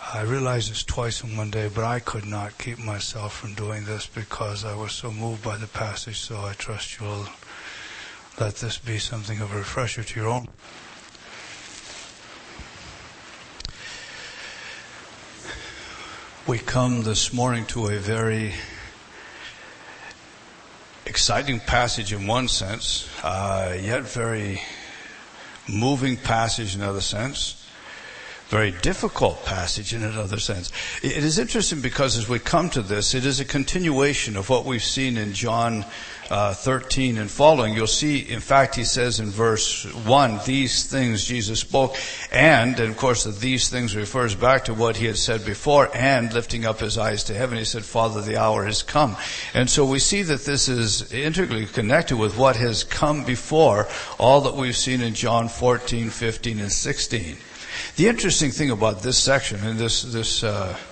I realized this twice in one day, but I could not keep myself from doing this because I was so moved by the passage, so I trust you'll let this be something of a refresher to your own. We come this morning to a very exciting passage in one sense, yet very moving passage in another sense. Very difficult passage in another sense. It is interesting because as we come to this, it is a continuation of what we've seen in John 13 and following. You'll see, in fact, he says in verse 1, these things Jesus spoke, and of course these things refers back to what he had said before, and lifting up his eyes to heaven, he said, Father, the hour has come. And so we see that this is integrally connected with what has come before, all that we've seen in John 14, 15, and 16. The interesting thing about this section and this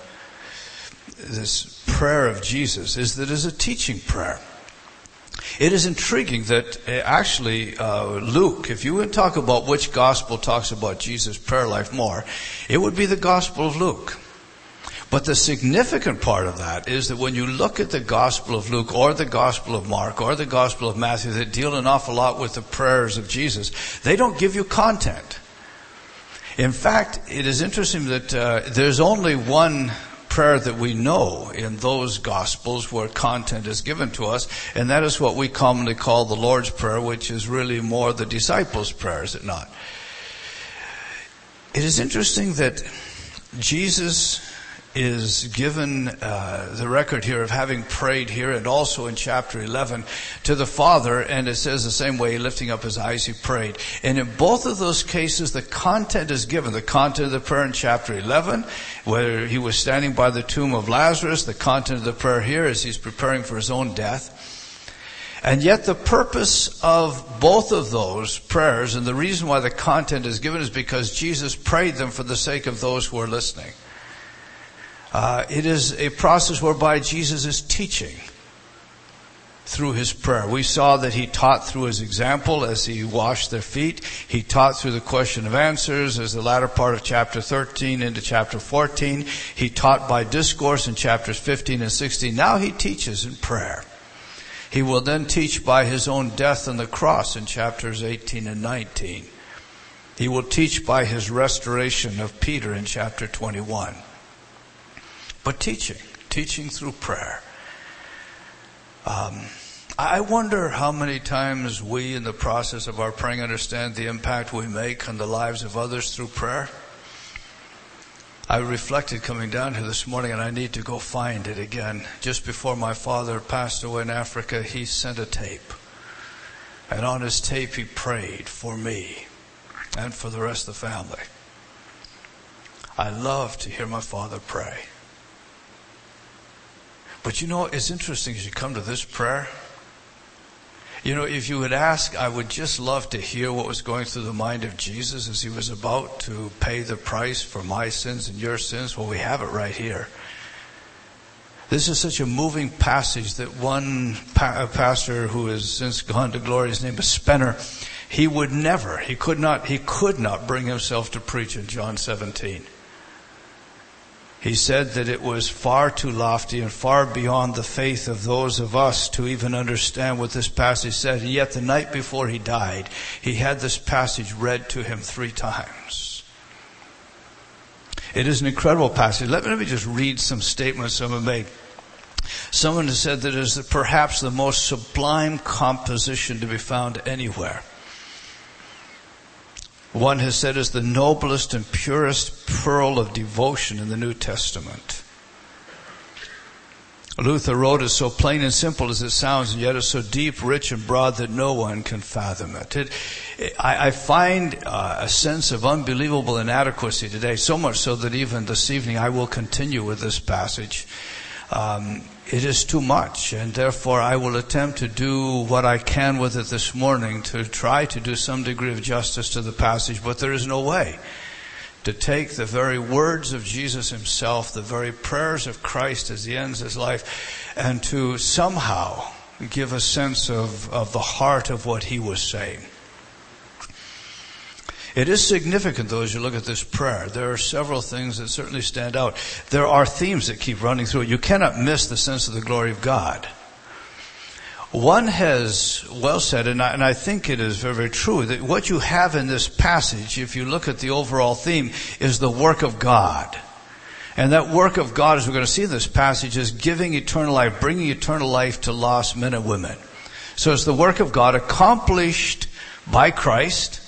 prayer of Jesus is that it is a teaching prayer. It is intriguing that actually Luke, if you would talk about which gospel talks about Jesus' prayer life more, it would be the Gospel of Luke. But the significant part of that is that when you look at the Gospel of Luke or the Gospel of Mark or the Gospel of Matthew that deal an awful lot with the prayers of Jesus, they don't give you content. In fact, it is interesting that there's only one prayer that we know in those Gospels where content is given to us, and that is what we commonly call the Lord's Prayer, which is really more the disciples' prayer, is it not? It is interesting that Jesus is given the record here of having prayed here and also in chapter 11 to the Father, and it says the same way, lifting up his eyes, he prayed. And in both of those cases, the content is given. The content of the prayer in chapter 11, where he was standing by the tomb of Lazarus. The content of the prayer here is he's preparing for his own death. And yet the purpose of both of those prayers, and the reason why the content is given, is because Jesus prayed them for the sake of those who are listening. It is a process whereby Jesus is teaching through his prayer. We saw that he taught through his example as he washed their feet. He taught through the question of answers as the latter part of chapter 13 into chapter 14. He taught by discourse in chapters 15 and 16. Now he teaches in prayer. He will then teach by his own death on the cross in chapters 18 and 19. He will teach by his restoration of Peter in chapter 21. But teaching through prayer. I wonder how many times we in the process of our praying understand the impact we make on the lives of others through prayer. I reflected coming down here this morning, and I need to go find it again. Just before my father passed away in Africa, he sent a tape. And on his tape he prayed for me and for the rest of the family. I love to hear my father pray. But you know, it's interesting as you come to this prayer. You know, if you would ask, I would just love to hear what was going through the mind of Jesus as he was about to pay the price for my sins and your sins. Well, we have it right here. This is such a moving passage that one pastor who has since gone to glory, his name is Spener, he could not bring himself to preach in John 17. He said that it was far too lofty and far beyond the faith of those of us to even understand what this passage said. And yet the night before he died, he had this passage read to him 3 times. It is an incredible passage. Let me just read some statements someone made. Someone has said that it is perhaps the most sublime composition to be found anywhere. One has said is the noblest and purest pearl of devotion in the New Testament. Luther wrote, "It's so plain and simple as it sounds, and yet it's so deep, rich, and broad that no one can fathom it." I find a sense of unbelievable inadequacy today, so much so that even this evening I will continue with this passage. It is too much, and therefore I will attempt to do what I can with it this morning to try to do some degree of justice to the passage, but there is no way to take the very words of Jesus himself, the very prayers of Christ as he ends his life, and to somehow give a sense of the heart of what he was saying. It is significant, though, as you look at this prayer. There are several things that certainly stand out. There are themes that keep running through it. You cannot miss the sense of the glory of God. One has well said, and I think it is very, very true, that what you have in this passage, if you look at the overall theme, is the work of God. And that work of God, as we're going to see in this passage, is giving eternal life, bringing eternal life to lost men and women. So it's the work of God accomplished by Christ,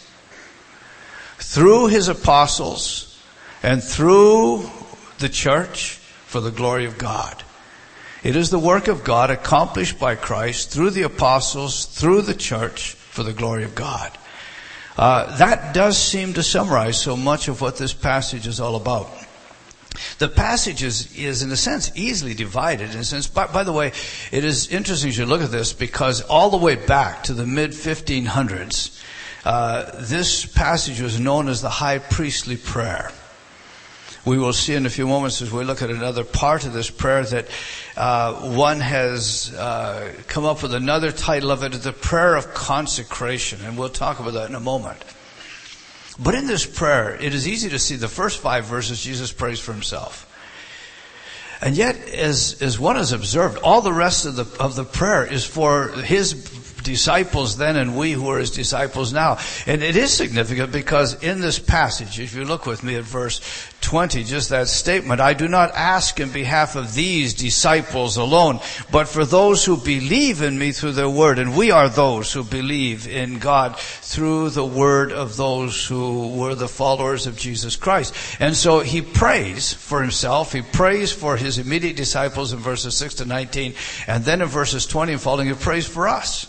through His apostles, and through the church for the glory of God. It is the work of God accomplished by Christ, through the apostles, through the church for the glory of God. That does seem to summarize so much of what this passage is all about. The passage is in a sense easily divided in a sense. By the way, it is interesting as you look at this because all the way back to the mid-1500s, this passage was known as the high priestly prayer. We will see in a few moments as we look at another part of this prayer that one has come up with another title of it, the prayer of consecration, and we'll talk about that in a moment. But in this prayer, it is easy to see the first 5 verses Jesus prays for Himself. And yet, as one has observed, all the rest of the prayer is for His disciples then and we who are His disciples now. And it is significant because in this passage, if you look with me at verse 20, just that statement, I do not ask in behalf of these disciples alone, but for those who believe in me through their word. And we are those who believe in God through the word of those who were the followers of Jesus Christ. And so He prays for Himself. He prays for His immediate disciples in verses 6 to 19. And then in verses 20 and following, He prays for us.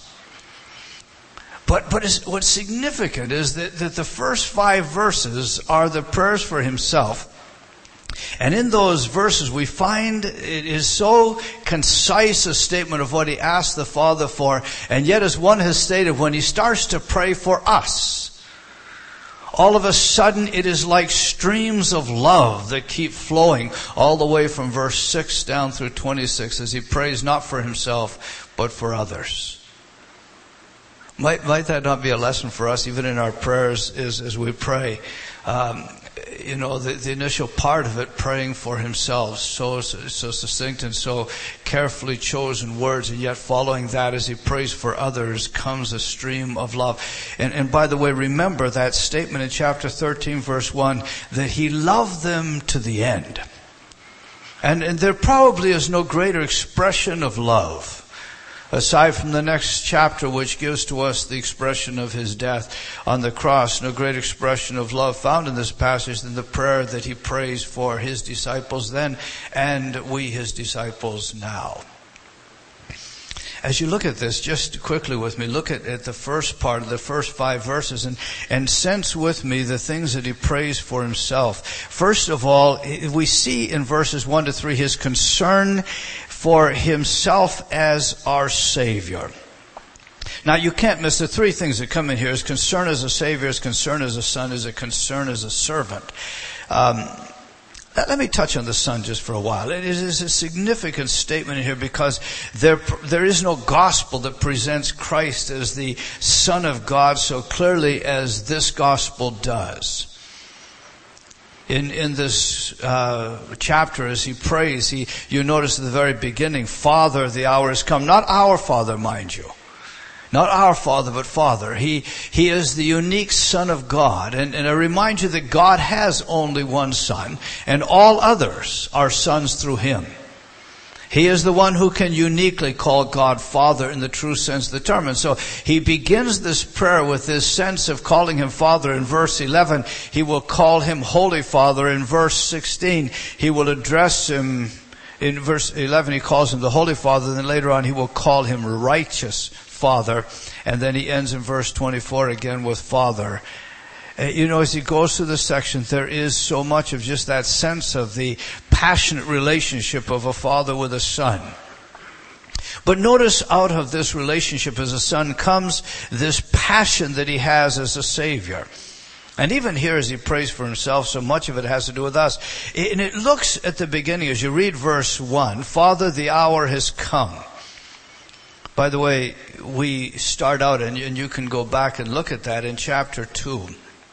But what's significant is that the first 5 verses are the prayers for Himself. And in those verses we find it is so concise a statement of what He asked the Father for. And yet, as one has stated, when He starts to pray for us, all of a sudden it is like streams of love that keep flowing all the way from verse 6 down through 26 as He prays not for Himself but for others. Might that not be a lesson for us, even in our prayers as we pray? The initial part of it, praying for Himself, so succinct and so carefully chosen words, and yet following that as He prays for others comes a stream of love. And by the way, remember that statement in chapter 13, verse 1, that He loved them to the end. And there probably is no greater expression of love aside from the next chapter, which gives to us the expression of His death on the cross. No great expression of love found in this passage than the prayer that He prays for His disciples then and we His disciples now. As you look at this, just quickly with me, look at the first part of the first 5 verses and sense with me the things that He prays for Himself. First of all, we see in verses 1 to 3 His concern for Himself as our Savior. Now, you can't miss the 3 things that come in here. His concern as a Savior, His concern as a Son, His concern as a servant. Let me touch on the Son just for a while. It is a significant statement in here because there is no gospel that presents Christ as the Son of God so clearly as this gospel does. In this chapter, as He prays, you notice at the very beginning, Father, the hour has come. Not our Father, mind you. Not our Father, but Father. He is the unique Son of God. And I remind you that God has only one Son, and all others are sons through Him. He is the one who can uniquely call God Father in the true sense of the term. And so He begins this prayer with this sense of calling Him Father in verse 11. He will call Him Holy Father in verse 16. He will address Him in verse 11. He calls Him the Holy Father. And then later on He will call Him Righteous Father. And then He ends in verse 24 again with Father. As He goes through this section, there is so much of just that sense of the passionate relationship of a father with a son. But notice out of this relationship as a son comes this passion that He has as a Savior. And even here as He prays for Himself, so much of it has to do with us. And it looks at the beginning, as you read verse 1, Father, the hour has come. By the way, we start out, and you can go back and look at that in chapter 2.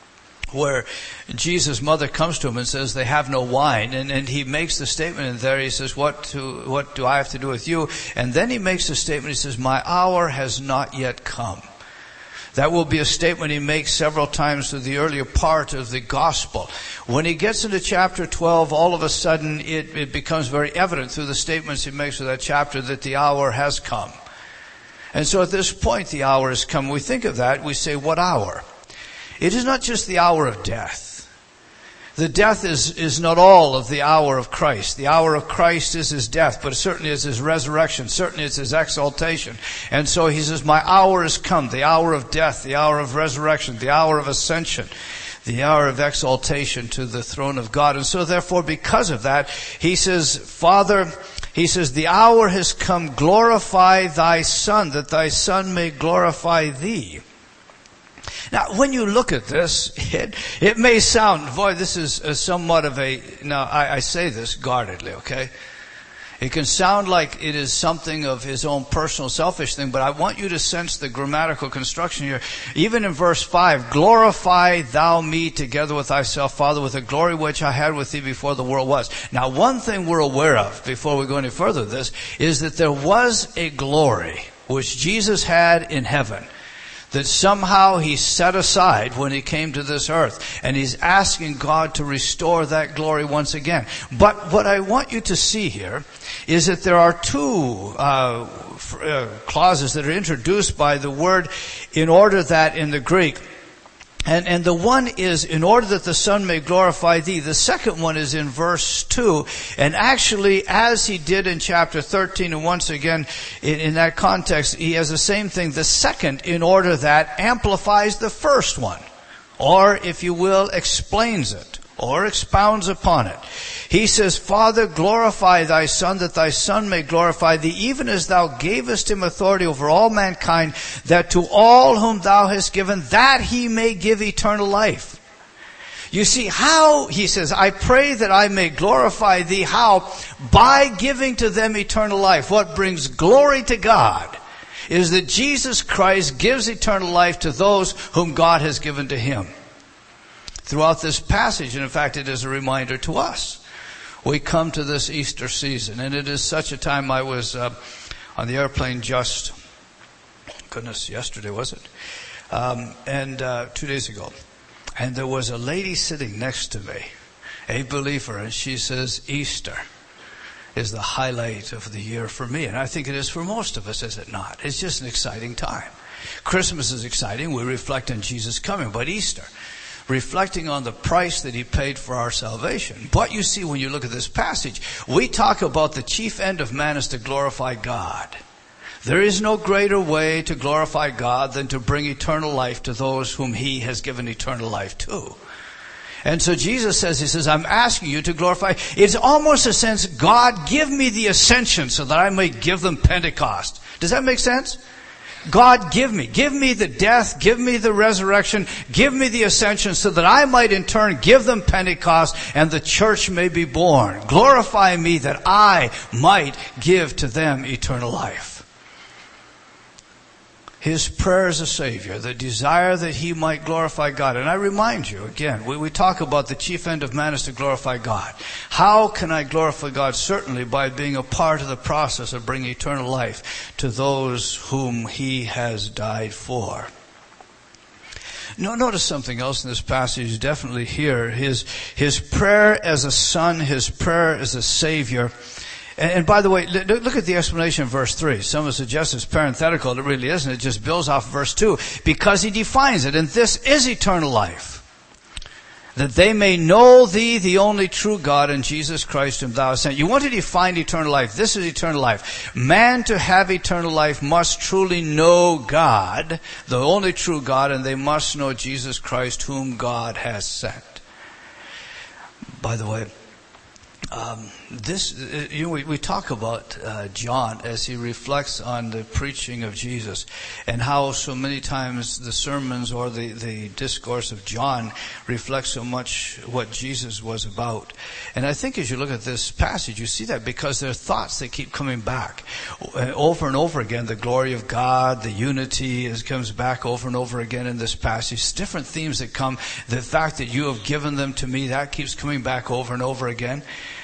where Jesus' mother comes to him and says they have no wine, and he makes the statement in there. He says, what do I have to do with you? And then he makes a statement. He says, my hour has not yet come. That will be a statement he makes several times through the earlier part of the gospel. When he gets into chapter 12, all of a sudden it becomes very evident through the statements he makes of that chapter that the hour has come. And so at this point the hour has come. We think of that, we say, what hour? It is not just the hour of death. The death is not all of the hour of Christ. The hour of Christ is his death, but certainly is his resurrection. Certainly it's his exaltation. And so he says, my hour has come. The hour of death, the hour of resurrection, the hour of ascension, the hour of exaltation to the throne of God. And so therefore, because of that, he says, Father, he says, the hour has come. Glorify thy Son, that thy Son may glorify thee. Now, when you look at this, it may sound, boy, this is somewhat of a, now I say this guardedly, okay? It can sound like it is something of his own personal selfish thing, but I want you to sense the grammatical construction here. Even in verse 5, glorify thou me together with thyself, Father, with the glory which I had with thee before the world was. Now, one thing we're aware of, before we go any further with this, is that there was a glory which Jesus had in heaven, that somehow he set aside when he came to this earth. And he's asking God to restore that glory once again. But what I want you to see here is that there are two clauses that are introduced by the word in order that in the Greek. And the one is, in order that the Son may glorify thee. The second one is in verse 2. And actually, as he did in chapter 13, and once again, in that context, he has the same thing. The second, in order that, amplifies the first one. Or, if you will, explains it. Or expounds upon it. He says, Father, glorify thy Son, that thy Son may glorify thee, even as thou gavest him authority over all mankind, that to all whom thou hast given, that he may give eternal life. You see how, he says, I pray that I may glorify thee. How? By giving to them eternal life. What brings glory to God is that Jesus Christ gives eternal life to those whom God has given to him. Throughout this passage, and in fact it is a reminder to us. We come to this Easter season, and it is such a time. I was on the airplane just, yesterday was it? 2 days ago. And there was a lady sitting next to me, a believer, and she says, Easter is the highlight of the year for me. And I think it is for most of us, is it not? It's just an exciting time. Christmas is exciting. We reflect on Jesus coming, but Easter, reflecting on the price that he paid for our salvation. But you see, when you look at this passage, we talk about the chief end of man is to glorify God. There is no greater way to glorify God than to bring eternal life to those whom he has given eternal life to. And so Jesus says, he says, I'm asking you to glorify. It's almost a sense, God, give me the ascension so that I may give them Pentecost. Does that make sense? God, give me the death, give me the resurrection, give me the ascension so that I might in turn give them Pentecost and the church may be born. Glorify me that I might give to them eternal life. His prayer as a Savior, the desire that he might glorify God. And I remind you, again, we talk about the chief end of man is to glorify God. How can I glorify God? Certainly by being a part of the process of bringing eternal life to those whom he has died for. No, notice something else in this passage, definitely here. His prayer as a son, his prayer as a Savior. And by the way, look at the explanation in verse 3. Some would suggest it's parenthetical. It really isn't. It just builds off verse 2. Because he defines it. And this is eternal life. That they may know thee, the only true God, and Jesus Christ whom thou hast sent. You want to define eternal life. This is eternal life. Man to have eternal life must truly know God, the only true God, and they must know Jesus Christ whom God has sent. By the way, we talk about John as he reflects on the preaching of Jesus, and how so many times the sermons or the discourse of John reflects so much what Jesus was about. And I think as you look at this passage, you see that because there are thoughts that keep coming back over and over again. The glory of God, the unity, comes back over and over again in this passage. Different themes that come. The fact that you have given them to me, that keeps coming back over and over again.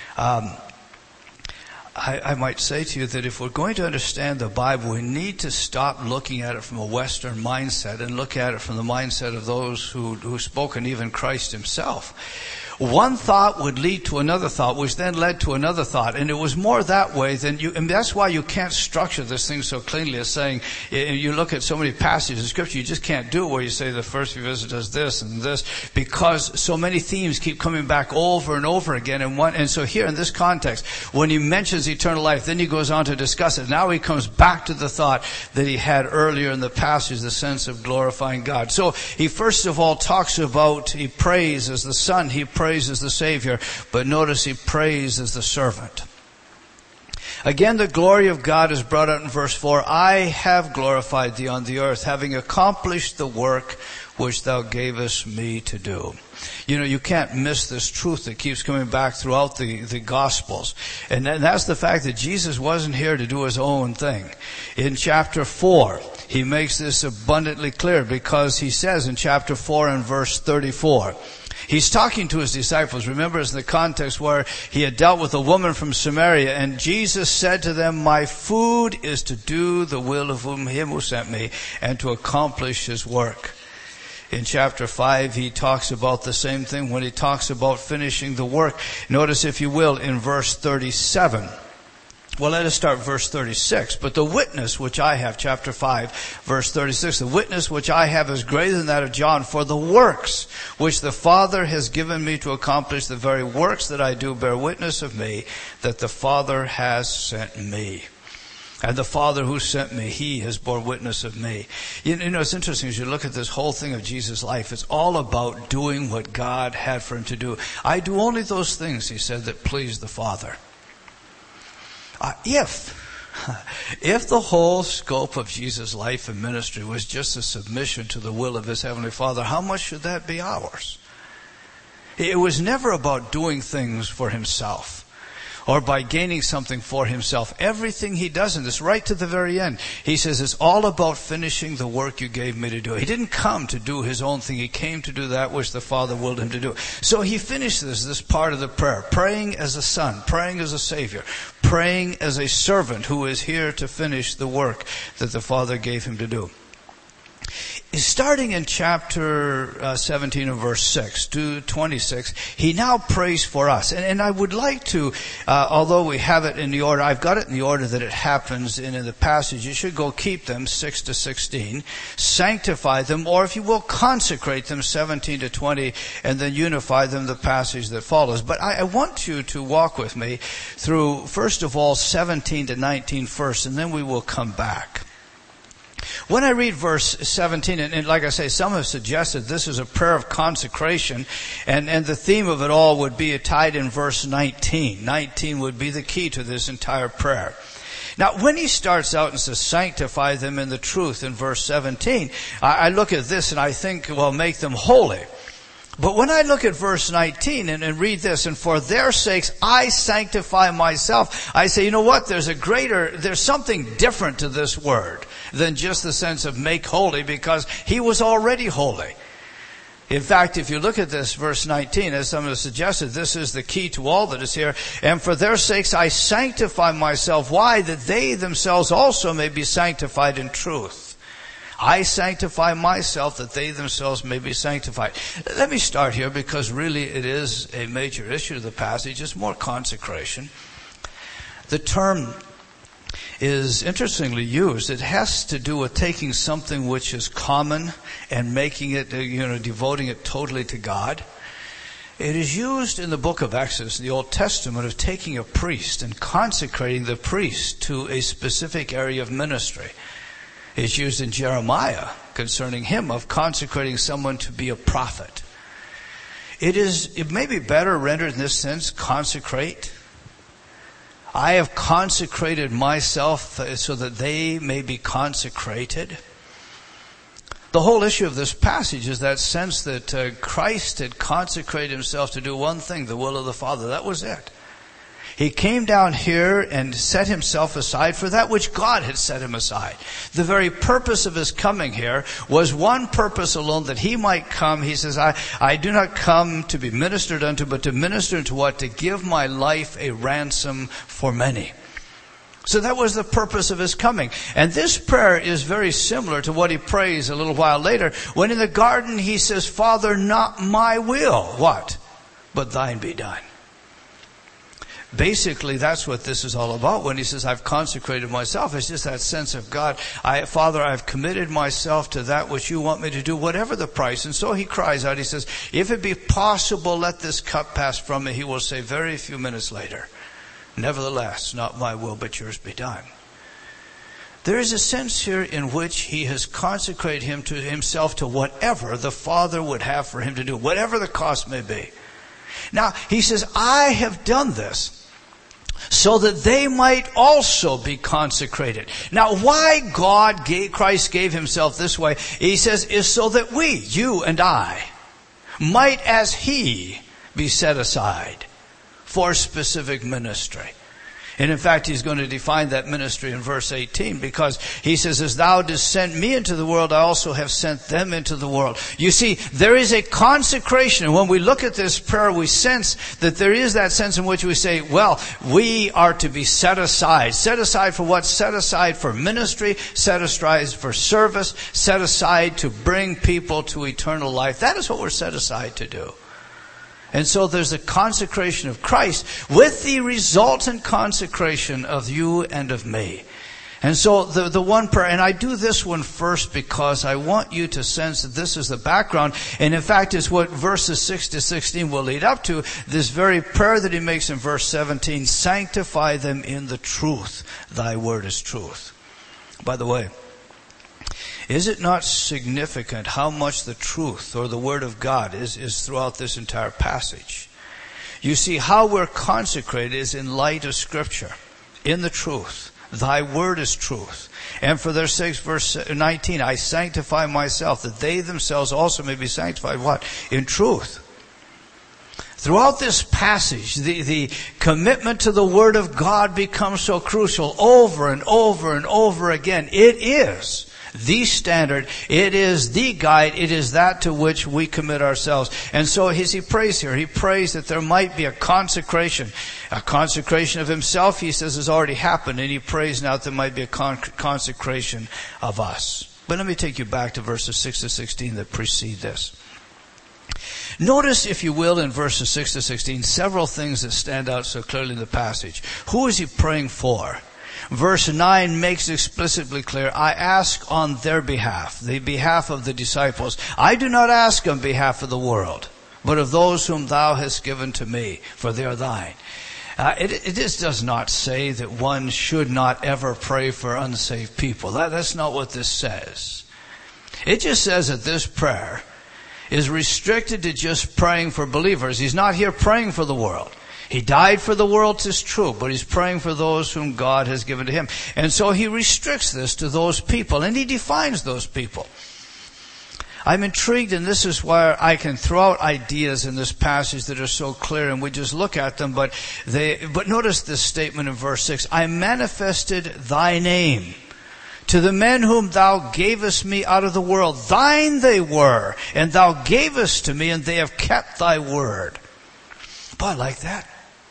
I might say to you that if we're going to understand the Bible, we need to stop looking at it from a Western mindset and look at it from the mindset of those who spoke, and even Christ himself. One thought would lead to another thought, which then led to another thought. And it was more that way than and that's why you can't structure this thing so cleanly as saying, you look at so many passages of Scripture, you just can't do it where you say the first few verses does this and this, because so many themes keep coming back over and over again. And so here in this context, when he mentions eternal life, then he goes on to discuss it. Now he comes back to the thought that he had earlier in the passage, the sense of glorifying God. So he first of all talks about, he prays as the Son, he prays as the Savior, but notice he prays as the servant. Again, the glory of God is brought out in verse 4. I have glorified thee on the earth, having accomplished the work which thou gavest me to do. You know, you can't miss this truth that keeps coming back throughout the Gospels. And that's the fact that Jesus wasn't here to do his own thing. In chapter 4, he makes this abundantly clear, because he says in chapter 4 and verse 34, he's talking to his disciples. Remember, it's in the context where he had dealt with a woman from Samaria, and Jesus said to them, my food is to do the will of him who sent me, and to accomplish his work. In chapter 5, he talks about the same thing when he talks about finishing the work. Notice, if you will, in verse 37. Well, let us start verse 36. But the witness which I have, chapter 5, verse 36, the witness which I have is greater than that of John, for the works which the Father has given me to accomplish, the very works that I do bear witness of me, that the Father has sent me. And the Father who sent me, he has borne witness of me. You know, it's interesting as you look at this whole thing of Jesus' life, it's all about doing what God had for him to do. I do only those things, he said, that please the Father. If the whole scope of Jesus' life and ministry was just a submission to the will of his Heavenly Father, how much should that be ours? It was never about doing things for himself, or by gaining something for himself. Everything he does in this, right to the very end, he says it's all about finishing the work you gave me to do. He didn't come to do his own thing. He came to do that which the Father willed him to do. So he finishes this part of the prayer, praying as a son, praying as a Savior, praying as a servant who is here to finish the work that the Father gave him to do. Starting in chapter 17 and verse 6 to 26, he now prays for us. And I would like to, although we have it in the order, I've got it in the order that it happens in the passage. You should go keep them, 6 to 16, sanctify them, or if you will, consecrate them, 17 to 20, and then unify them, the passage that follows. But I want you to walk with me through, first of all, 17 to 19 first, and then we will come back. When I read verse 17, and like I say, some have suggested this is a prayer of consecration, and the theme of it all would be tied in verse 19. 19 would be the key to this entire prayer. Now, when he starts out and says, sanctify them in the truth in verse 17, I look at this and I think, well, make them holy. But when I look at verse 19 and read this, and for their sakes I sanctify myself, I say, you know what? There's something different to this word than just the sense of make holy, because he was already holy. In fact, if you look at this verse 19, as some have suggested, this is the key to all that is here. And for their sakes I sanctify myself. Why? That they themselves also may be sanctified in truth. I sanctify myself that they themselves may be sanctified. Let me start here, because really it is a major issue of the passage. It's more consecration. The term is interestingly used. It has to do with taking something which is common and making it, devoting it totally to God. It is used in the book of Exodus, in the Old Testament, of taking a priest and consecrating the priest to a specific area of ministry. It's used in Jeremiah concerning him, of consecrating someone to be a prophet. It may be better rendered in this sense, consecrate, I have consecrated myself so that they may be consecrated. The whole issue of this passage is that sense that Christ had consecrated himself to do one thing, the will of the Father. That was it. He came down here and set himself aside for that which God had set him aside. The very purpose of his coming here was one purpose alone, that he might come. He says, I do not come to be ministered unto, but to minister unto what? To give my life a ransom for many. So that was the purpose of his coming. And this prayer is very similar to what he prays a little while later, when in the garden he says, Father, not my will, what? But thine be done. Basically, that's what this is all about when he says, I've consecrated myself. It's just that sense of God. Father, I've committed myself to that which you want me to do, whatever the price. And so he cries out, he says, if it be possible, let this cup pass from me. He will say very few minutes later, nevertheless, not my will, but yours be done. There is a sense here in which he has consecrated himself to whatever the Father would have for him to do, whatever the cost may be. Now, he says, I have done this so that they might also be consecrated. Now, why Christ gave himself this way, he says, is so that we, you and I, might as he be set aside for specific ministry. And in fact, he's going to define that ministry in verse 18, because he says, as thou didst send me into the world, I also have sent them into the world. You see, there is a consecration. And when we look at this prayer, we sense that there is that sense in which we say, well, we are to be set aside. Set aside for what? Set aside for ministry, set aside for service, set aside to bring people to eternal life. That is what we're set aside to do. And so there's a consecration of Christ with the resultant consecration of you and of me. And so the one prayer, and I do this one first because I want you to sense that this is the background. And in fact, it's what verses 6 to 16 will lead up to. This very prayer that he makes in verse 17, sanctify them in the truth. Thy word is truth. By the way, is it not significant how much the truth or the Word of God is throughout this entire passage? You see, how we're consecrated is in light of Scripture, in the truth. Thy Word is truth. And for their sakes, verse 19, I sanctify myself, that they themselves also may be sanctified, what? In truth. Throughout this passage, the commitment to the Word of God becomes so crucial over and over and over again. It is the standard. It is the guide. It is that to which we commit ourselves. And so as he prays here, he prays that there might be a consecration. A consecration of himself, he says, has already happened. And he prays now that there might be a consecration of us. But let me take you back to verses 6 to 16 that precede this. Notice, if you will, in verses 6 to 16, several things that stand out so clearly in the passage. Who is he praying for? Verse 9 makes explicitly clear, I ask on their behalf, the behalf of the disciples. I do not ask on behalf of the world, but of those whom thou hast given to me, for they are thine. It just does not say that one should not ever pray for unsaved people. That's not what this says. It just says that this prayer is restricted to just praying for believers. He's not here praying for the world. He died for the world, 'tis true, but he's praying for those whom God has given to him. And so he restricts this to those people, and he defines those people. I'm intrigued, and this is why I can throw out ideas in this passage that are so clear, and we just look at them, but notice this statement in verse 6, I manifested thy name to the men whom thou gavest me out of the world. Thine they were, and thou gavest to me, and they have kept thy word. Boy, I like that.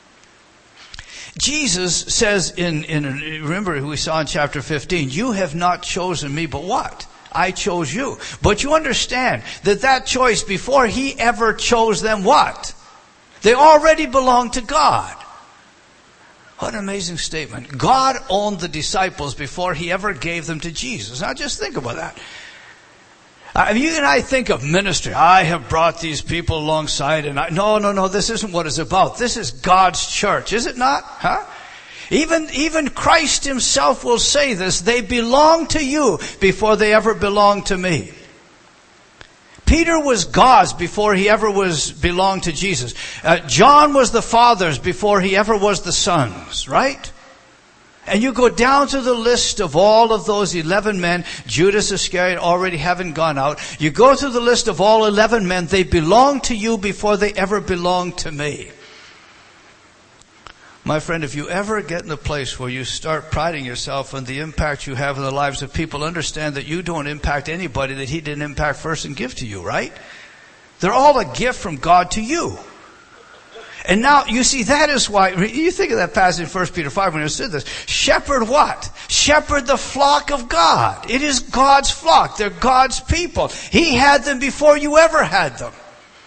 Jesus says remember we saw in chapter 15, you have not chosen me, but what? I chose you. But you understand that choice before he ever chose them, what? They already belonged to God. What an amazing statement. God owned the disciples before he ever gave them to Jesus. Now just think about that. You and I think of ministry. I have brought these people alongside and no, this isn't what it's about. This is God's church, is it not? Huh? Even Christ himself will say this. They belong to you before they ever belonged to me. Peter was God's before he ever belonged to Jesus. John was the Father's before he ever was the Son's, right? And you go down to the list of all of those 11 men, Judas Iscariot already having gone out. You go through the list of all 11 men, they belong to you before they ever belonged to me. My friend, if you ever get in a place where you start priding yourself on the impact you have in the lives of people, understand that you don't impact anybody that he didn't impact first and give to you, right? They're all a gift from God to you. And now, you see, that is why, you think of that passage in 1 Peter 5 when it said this. Shepherd what? Shepherd the flock of God. It is God's flock. They're God's people. He had them before you ever had them.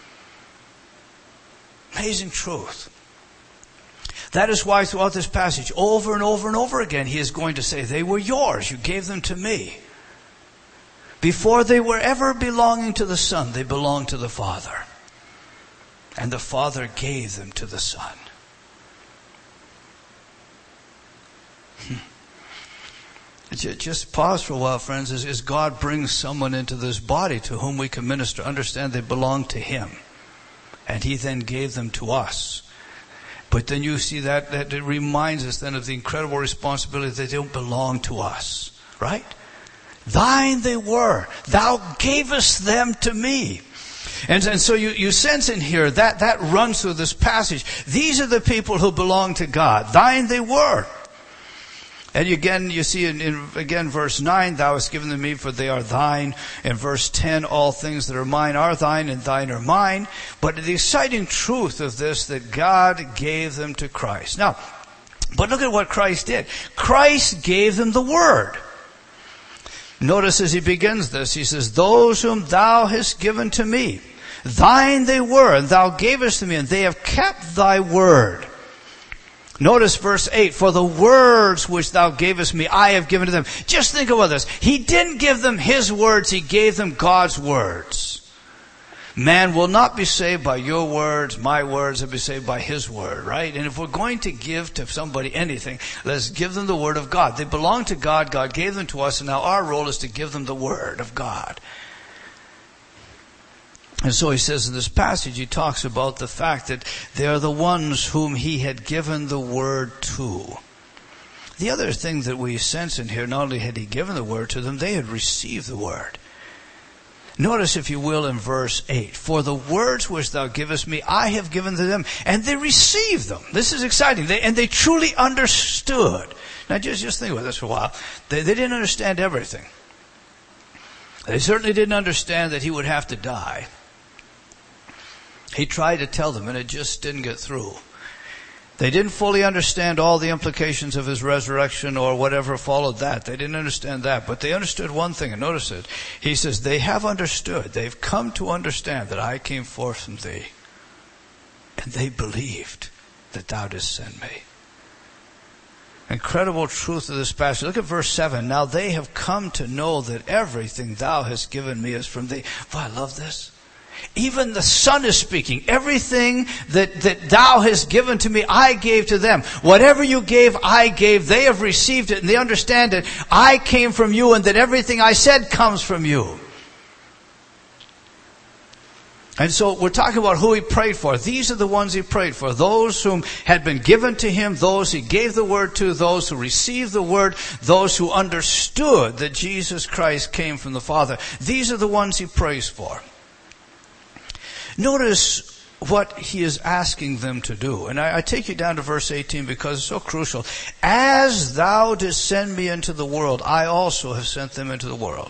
Amazing truth. That is why throughout this passage, over and over and over again, he is going to say, they were yours. You gave them to me. Before they were ever belonging to the Son, they belonged to the Father. And the Father gave them to the Son. Just pause for a while, friends. As God brings someone into this body to whom we can minister, understand they belong to Him. And He then gave them to us. But then you see that it reminds us then of the incredible responsibility that they don't belong to us. Right? Thine they were. Thou gavest them to me. And so you sense in here that runs through this passage. These are the people who belong to God. Thine they were. And again, you see in verse 9, thou hast given them me, for they are thine. In verse 10, all things that are mine are thine, and thine are mine. But the exciting truth of this, that God gave them to Christ. Now, but look at what Christ did. Christ gave them the Word. Notice as he begins this, he says, those whom thou hast given to me, thine they were, and thou gavest to me, and they have kept thy word. Notice verse 8, for the words which thou gavest me, I have given to them. Just think about this. He didn't give them his words, he gave them God's words. Man will not be saved by your words, my words, will be saved by his word, right? And if we're going to give to somebody anything, let's give them the word of God. They belong to God, God gave them to us, and now our role is to give them the word of God. And so he says in this passage, he talks about the fact that they are the ones whom he had given the word to. The other thing that we sense in here, not only had he given the word to them, they had received the word. Notice, if you will, in verse 8, for the words which thou givest me, I have given to them, and they received them. This is exciting. And they truly understood. Now just think about this for a while. They didn't understand everything. They certainly didn't understand that he would have to die. He tried to tell them, and it just didn't get through. They didn't fully understand all the implications of his resurrection or whatever followed that. They didn't understand that. But they understood one thing, and notice it. He says, they have understood. They've come to understand that I came forth from thee. And they believed that thou didst send me. Incredible truth of this passage. Look at verse 7. Now they have come to know that everything thou hast given me is from thee. Boy, I love this. Even the Son is speaking. Everything that thou hast given to me, I gave to them. Whatever you gave, I gave. They have received it and they understand it. I came from you, and that everything I said comes from you. And so we're talking about who he prayed for. These are the ones he prayed for. Those whom had been given to him, those he gave the word to, those who received the word, those who understood that Jesus Christ came from the Father. These are the ones he prays for. Notice what he is asking them to do. And I take you down to verse 18 because it's so crucial. As thou didst send me into the world, I also have sent them into the world.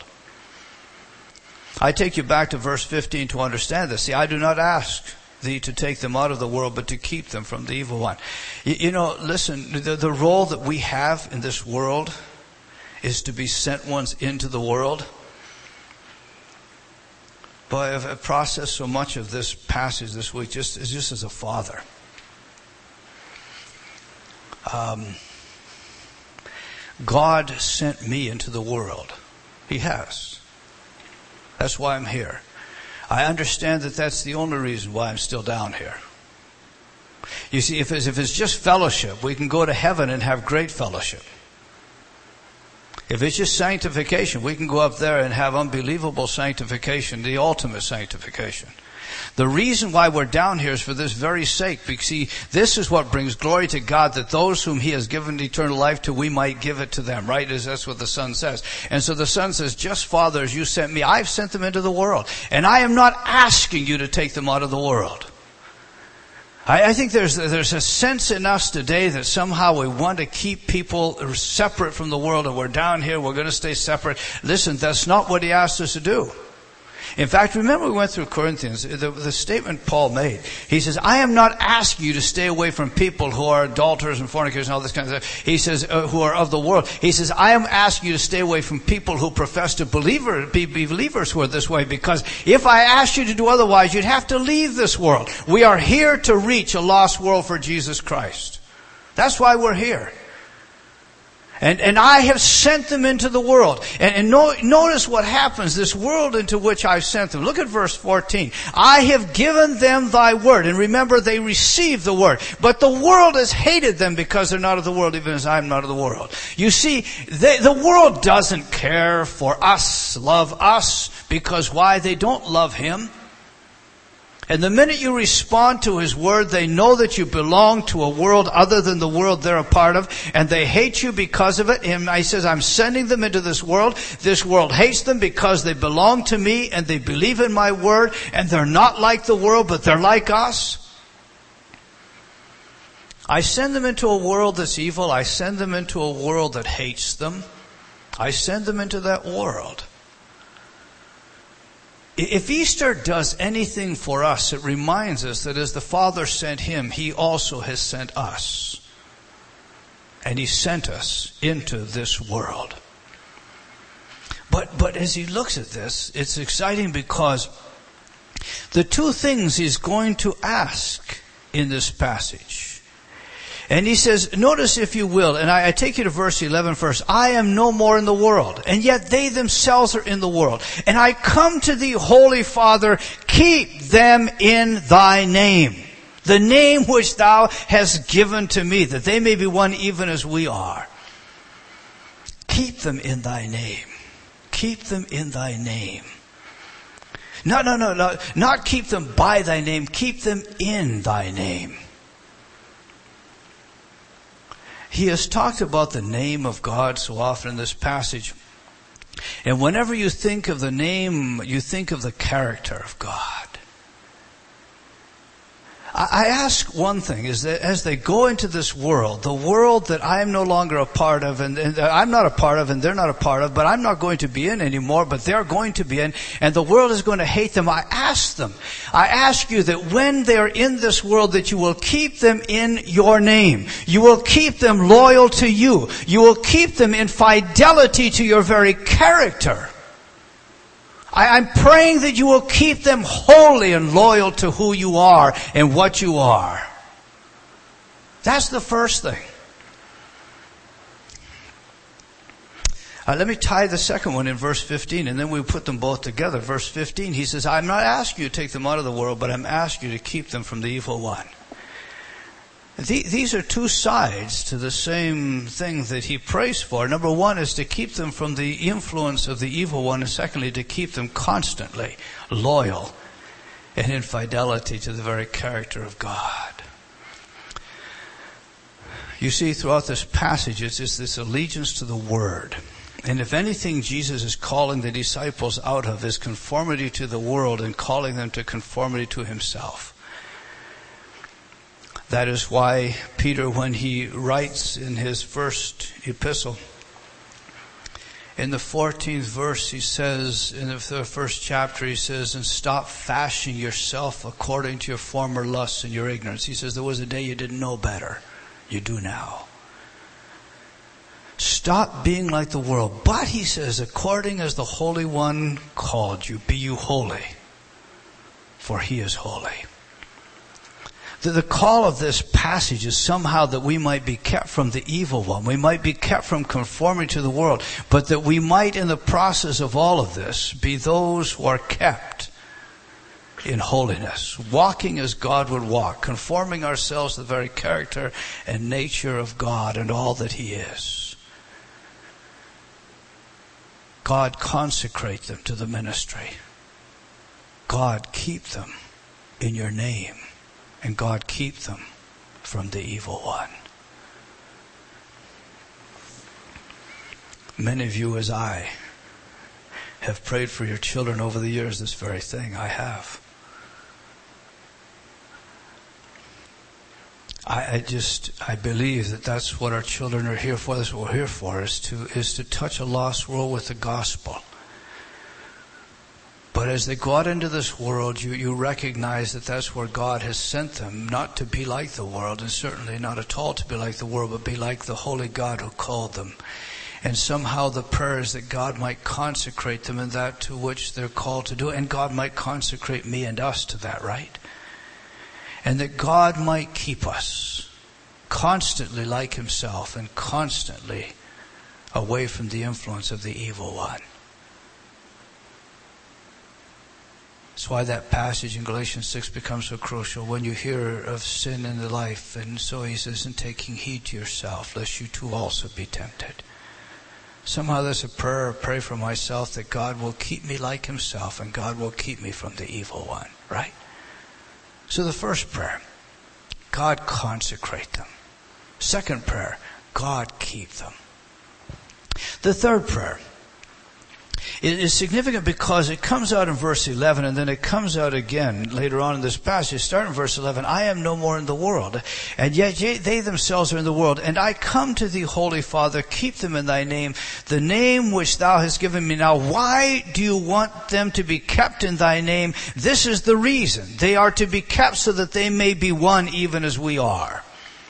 I take you back to verse 15 to understand this. See, I do not ask thee to take them out of the world, but to keep them from the evil one. You know, listen, the role that we have in this world is to be sent ones into the world. But I've processed so much of this passage this week just as a father. God sent me into the world. He has. That's why I'm here. I understand that that's the only reason why I'm still down here. You see, if it's just fellowship, we can go to heaven and have great fellowship. If it's just sanctification, we can go up there and have unbelievable sanctification, the ultimate sanctification. The reason why we're down here is for this very sake. Because see, this is what brings glory to God, that those whom He has given eternal life to, we might give it to them, right? That's what the Son says. And so the Son says, just Father, as you sent me, I've sent them into the world. And I am not asking you to take them out of the world. I think there's a sense in us today that somehow we want to keep people separate from the world, and we're down here, we're going to stay separate. Listen, that's not what He asked us to do. In fact, remember we went through Corinthians, the statement Paul made. He says, I am not asking you to stay away from people who are adulterers and fornicators and all this kind of stuff. He says, who are of the world. He says, I am asking you to stay away from people who profess to be believers who are this way, because if I asked you to do otherwise, you'd have to leave this world. We are here to reach a lost world for Jesus Christ. That's why we're here. And I have sent them into the world. And notice what happens, this world into which I've sent them. Look at verse 14. I have given them thy word. And remember, they received the word. But the world has hated them because they're not of the world, even as I am not of the world. You see, the world doesn't care for us, love us, because why? They don't love Him. And the minute you respond to His word, they know that you belong to a world other than the world they're a part of, and they hate you because of it. And He says, I'm sending them into this world. This world hates them because they belong to me and they believe in my word, and they're not like the world, but they're like us. I send them into a world that's evil. I send them into a world that hates them. I send them into that world. If Easter does anything for us, it reminds us that as the Father sent Him, He also has sent us. And He sent us into this world. But as He looks at this, it's exciting because the two things He's going to ask in this passage. And He says, notice if you will, and I take you to verse 11 first. I am no more in the world, and yet they themselves are in the world. And I come to thee, Holy Father, keep them in thy name. The name which thou hast given to me, that they may be one even as we are. Keep them in thy name. Keep them in thy name. No, not keep them by thy name. Keep them in thy name. He has talked about the name of God so often in this passage. And whenever you think of the name, you think of the character of God. I ask one thing, is that as they go into this world, the world that I am no longer a part of, and I'm not a part of, and they're not a part of, but I'm not going to be in anymore, but they're going to be in, and the world is going to hate them. I ask you that when they're in this world, that you will keep them in your name. You will keep them loyal to you. You will keep them in fidelity to your very character. I'm praying that you will keep them holy and loyal to who you are and what you are. That's the first thing. Let me tie the second one in verse 15, and then we put them both together. Verse 15, he says, I'm not asking you to take them out of the world, but I'm asking you to keep them from the evil one. These are two sides to the same thing that he prays for. Number one is to keep them from the influence of the evil one, and secondly, to keep them constantly loyal and in fidelity to the very character of God. You see, throughout this passage, it's this allegiance to the Word. And if anything Jesus is calling the disciples out of is conformity to the world and calling them to conformity to Himself. That is why Peter, when he writes in his first epistle, in the 14th verse, he says, in the first chapter, he says, and stop fashioning yourself according to your former lusts and your ignorance. He says, there was a day you didn't know better. You do now. Stop being like the world. But, he says, according as the Holy One called you, be you holy, for He is holy. The call of this passage is somehow that we might be kept from the evil one. We might be kept from conforming to the world. But that we might, in the process of all of this, be those who are kept in holiness. Walking as God would walk. Conforming ourselves to the very character and nature of God and all that He is. God, consecrate them to the ministry. God, keep them in your name. And God keep them from the evil one. Many of you, as I, have prayed for your children over the years this very thing. I have. I believe that that's what our children are here for. That's what we're here for, is to touch a lost world with the gospel. But as they go out into this world, you recognize that that's where God has sent them, not to be like the world, and certainly not at all to be like the world, but be like the holy God who called them. And somehow the prayer is that God might consecrate them in that to which they're called to do, and God might consecrate me and us to that, right? And that God might keep us constantly like himself and constantly away from the influence of the evil one. That's why that passage in Galatians 6 becomes so crucial. When you hear of sin in the life, and so he says, and taking heed to yourself, lest you too also be tempted. Somehow there's a prayer, pray for myself, that God will keep me like himself and God will keep me from the evil one, right? So the first prayer, God consecrate them. Second prayer, God keep them. The third prayer, it is significant because it comes out in verse 11 and then it comes out again later on in this passage. Start in verse 11. I am no more in the world, and yet they themselves are in the world. And I come to thee, Holy Father, keep them in thy name, the name which thou hast given me. Now, why do you want them to be kept in thy name? This is the reason. They are to be kept so that they may be one even as we are.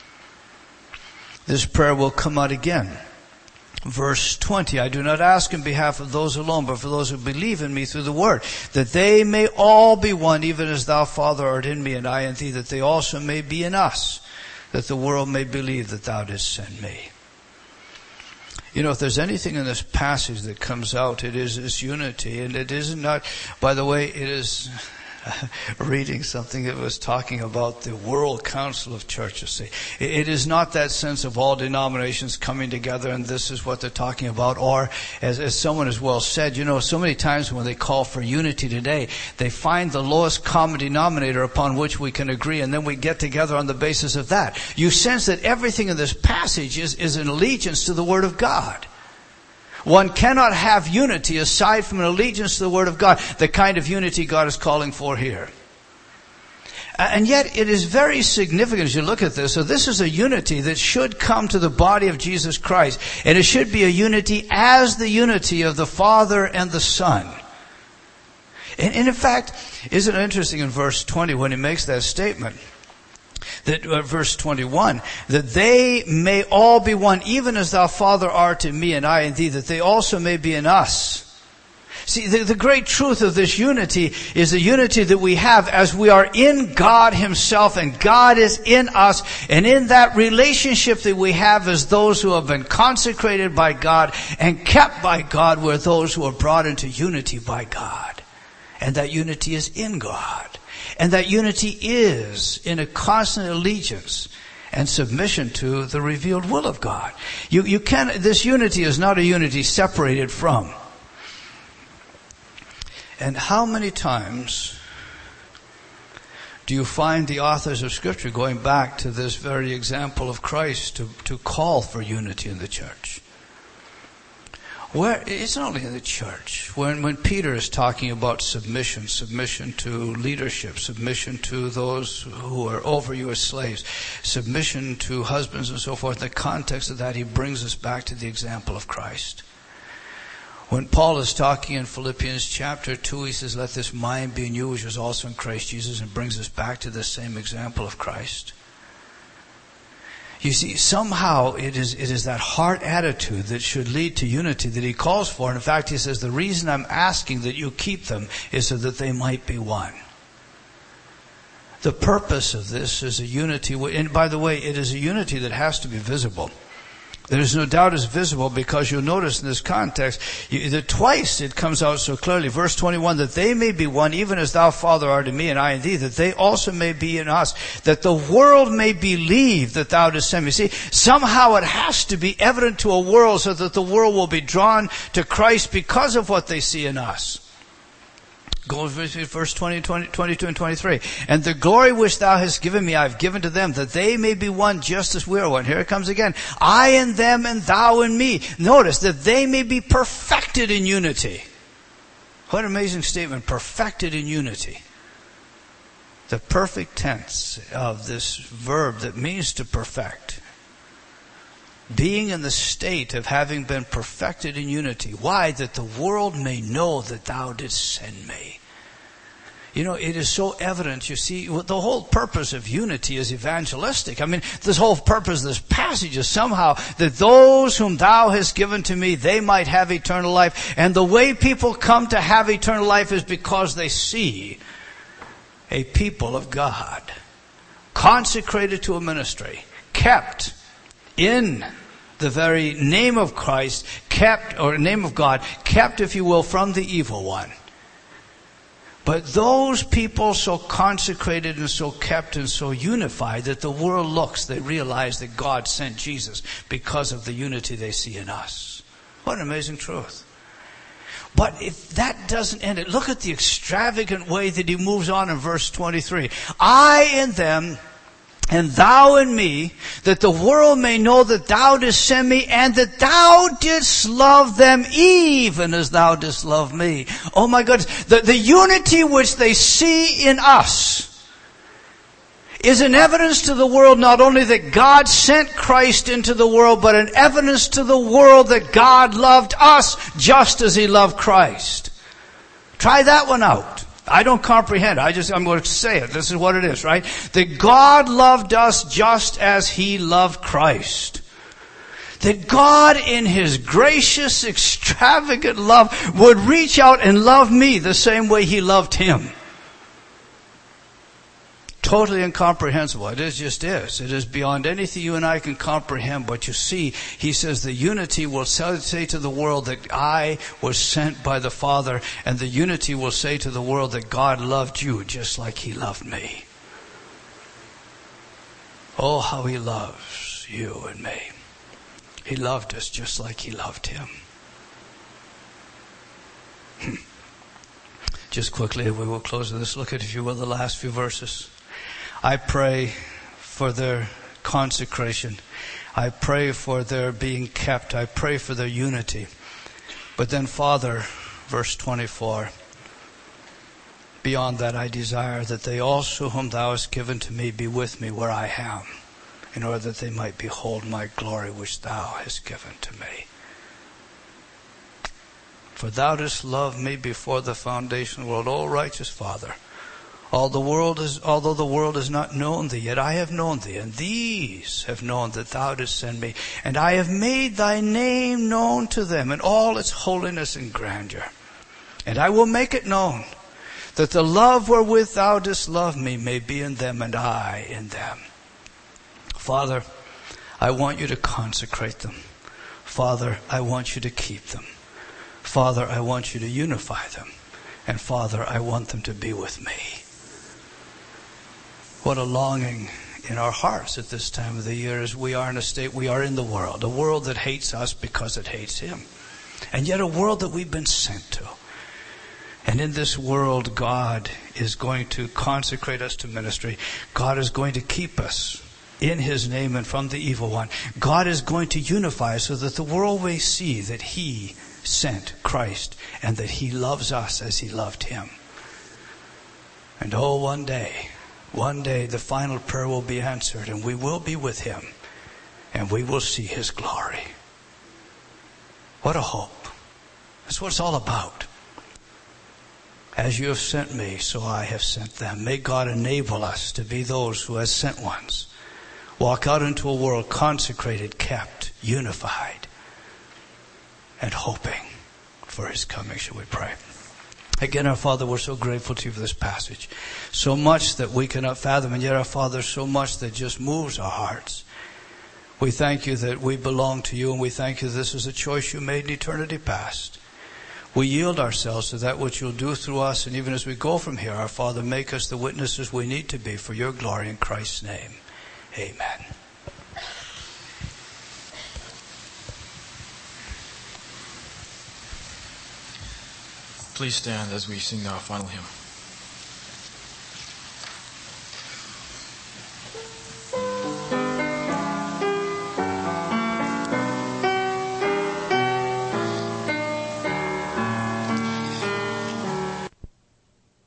This prayer will come out again. Verse 20, I do not ask in behalf of those alone, but for those who believe in me through the word, that they may all be one, even as thou, Father, art in me, and I in thee, that they also may be in us, that the world may believe that thou didst send me. You know, if there's anything in this passage that comes out, it is this unity. And it is not, by the way, it is reading something that was talking about the World Council of Churches. See, it is not that sense of all denominations coming together and this is what they're talking about. Or, as someone has well said, you know, so many times when they call for unity today, they find the lowest common denominator upon which we can agree, and then we get together on the basis of that. You sense that everything in this passage is an allegiance to the Word of God. One cannot have unity aside from an allegiance to the Word of God, the kind of unity God is calling for here. And yet it is very significant as you look at this. So this is a unity that should come to the body of Jesus Christ. And it should be a unity as the unity of the Father and the Son. And in fact, isn't it interesting in verse 20 when he makes that statement? That verse 21, that they may all be one, even as thou, Father, art in me and I in thee, that they also may be in us. See, the great truth of this unity is the unity that we have as we are in God himself and God is in us. And in that relationship that we have as those who have been consecrated by God and kept by God, we're those who are brought into unity by God. And that unity is in God. And that unity is in a constant allegiance and submission to the revealed will of God. This unity is not a unity separated from. And how many times do you find the authors of Scripture going back to this very example of Christ to call for unity in the church? Where it's not only in the church. When Peter is talking about submission to leadership, submission to those who are over you as slaves, submission to husbands and so forth, in the context of that, he brings us back to the example of Christ. When Paul is talking in Philippians chapter 2, he says, let this mind be in you, which was also in Christ Jesus, and brings us back to the same example of Christ. You see, somehow it is that heart attitude that should lead to unity that he calls for. And in fact, he says, the reason I'm asking that you keep them is so that they might be one. The purpose of this is a unity, and by the way, it is a unity that has to be visible. There is no doubt it's visible because you'll notice in this context that twice it comes out so clearly. Verse 21, that they may be one, even as thou, Father, art in me and I in thee, that they also may be in us, that the world may believe that thou didst send me. See, somehow it has to be evident to a world so that the world will be drawn to Christ because of what they see in us. Go verse 22 and 23. And the glory which thou hast given me, I have given to them, that they may be one just as we are one. Here it comes again. I and them and thou and me. Notice that they may be perfected in unity. What an amazing statement. Perfected in unity. The perfect tense of this verb that means to perfect. Being in the state of having been perfected in unity. Why? That the world may know that thou didst send me. You know, it is so evident, you see, the whole purpose of unity is evangelistic. I mean, this whole purpose of this passage is somehow that those whom thou hast given to me, they might have eternal life. And the way people come to have eternal life is because they see a people of God, consecrated to a ministry, kept in the very name of Christ, kept, or name of God, kept, if you will, from the evil one. But those people so consecrated and so kept and so unified that the world looks, they realize that God sent Jesus because of the unity they see in us. What an amazing truth. But if that doesn't end it, look at the extravagant way that he moves on in verse 23. I and them, and thou and me, that the world may know that thou didst send me, and that thou didst love them even as thou didst love me. Oh my goodness. The unity which they see in us is an evidence to the world not only that God sent Christ into the world, but an evidence to the world that God loved us just as He loved Christ. Try that one out. I don't comprehend. I'm going to say it. This is what it is, right? That God loved us just as He loved Christ. That God in His gracious, extravagant love would reach out and love me the same way He loved Him. Totally incomprehensible. It just is. It is beyond anything you and I can comprehend. But you see, he says the unity will say to the world that I was sent by the Father, and the unity will say to the world that God loved you just like He loved me. Oh, how He loves you and me. He loved us just like He loved Him. Just quickly, we will close with this. Look at, if you will, the last few verses. I pray for their consecration. I pray for their being kept. I pray for their unity. But then, Father, verse 24, beyond that I desire that they also whom thou hast given to me be with me where I am, in order that they might behold my glory which thou hast given to me. For thou didst love me before the foundation of the world, O righteous Father. Although the world has not known thee, yet I have known thee, and these have known that thou didst send me. And I have made thy name known to them in all its holiness and grandeur. And I will make it known, that the love wherewith thou didst love me may be in them, and I in them. Father, I want you to consecrate them. Father, I want you to keep them. Father, I want you to unify them. And Father, I want them to be with me. What a longing in our hearts at this time of the year, as we are in a state, we are in the world, a world that hates us because it hates Him. And yet a world that we've been sent to. And in this world, God is going to consecrate us to ministry. God is going to keep us in His name and from the evil one. God is going to unify us so that the world may see that He sent Christ and that He loves us as He loved Him. And oh, one day the final prayer will be answered, and we will be with Him, and we will see His glory. What a hope. That's what it's all about. As you have sent me, so I have sent them. May God enable us to be those who have sent ones. Walk out into a world consecrated, kept, unified, and hoping for His coming. Shall we pray? Again, our Father, we're so grateful to You for this passage. So much that we cannot fathom, and yet, our Father, so much that just moves our hearts. We thank You that we belong to You, and we thank You this is a choice You made in eternity past. We yield ourselves to that which You'll do through us, and even as we go from here, our Father, make us the witnesses we need to be for Your glory in Christ's name. Amen. Please stand as we sing our final hymn.